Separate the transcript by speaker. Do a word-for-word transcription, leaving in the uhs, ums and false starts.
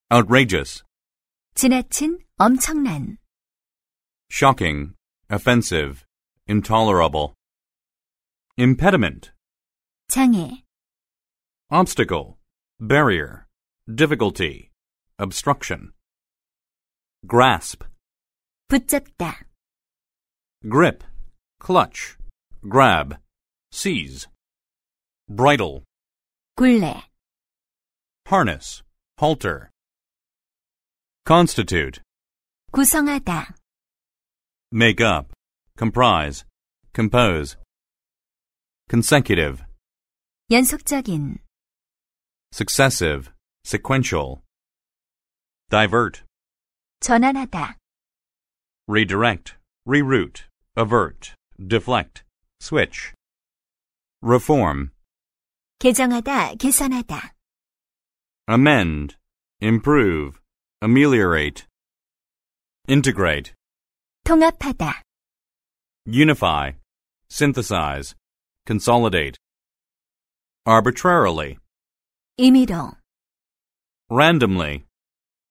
Speaker 1: outrageous,
Speaker 2: 지나친, 엄청난.
Speaker 1: shocking, offensive, intolerable. Impediment,
Speaker 2: 장애,
Speaker 1: obstacle, barrier, difficulty, obstruction. Grasp,
Speaker 2: 붙잡다.
Speaker 1: grip, clutch, grab, seize. Bridle,
Speaker 2: 굴레,
Speaker 1: harness, halter. Constitute,
Speaker 2: 구성하다.
Speaker 1: make up, comprise, compose. Consecutive,
Speaker 2: 연속적인.
Speaker 1: successive, sequential. Divert,
Speaker 2: 전환하다.
Speaker 1: redirect, reroute, avert, deflect, switch. Reform,
Speaker 2: 개정하다, 개선하다.
Speaker 1: amend, improve, ameliorate. Integrate,
Speaker 2: 통합하다.
Speaker 1: unify, synthesize, consolidate. Arbitrarily,
Speaker 2: 임의로.
Speaker 1: randomly,